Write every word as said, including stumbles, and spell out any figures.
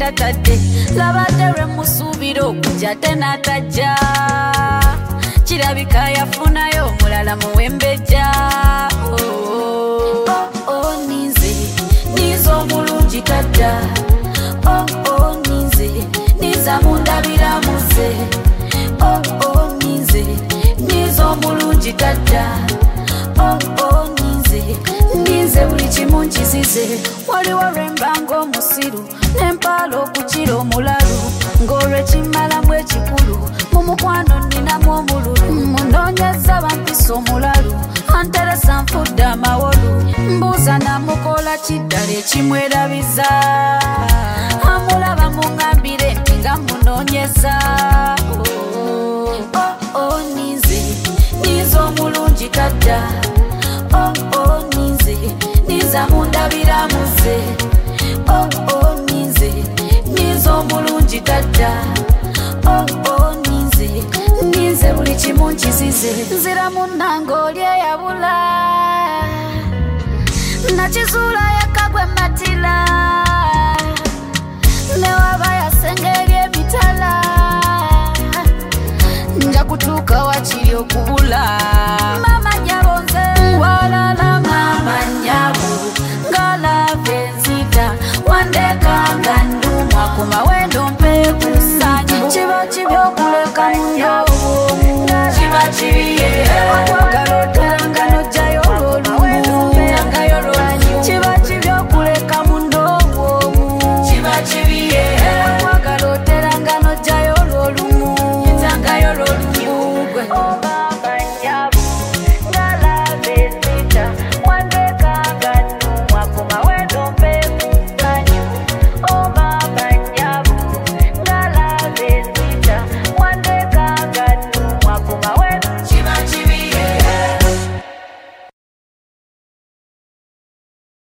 agenda tadde labadde lwe musubira okujja tenatajja kirabika yafunayo omulala muwembejja oh, oh, oh, nize nize omulungi tadda oh, oh, nize niza mundabiramuze oh, oh, nize nize omulungi tadda oh, oh, nize nize buli kimu nkizize waliwo lwembanga omusiru n'empaala okukira omulalu ng'olwekimalamu ekikulu mu mukwano nninamu omululu munoonyeza bampisa omulalu anteresa nfudde amawolu mbuuza namukola kiddala ekimwerabiza amulaba muŋŋambire nti nga munoonyeza oh, oh, oh, nize nize omulungi tadda oh, oh, nize niza mundabiramuze oh, oh, nize nize omulungi tadda oh, oh, nize nize buli kimu nkizize nzira munnange oli eyabula nakizuula yakagwe matila newaba yasenga eri emitala nja kutuuka wakiri okubula mama nyabo nze walala mama nyabo ngalava enzita wandeka nga ndumwa kumawe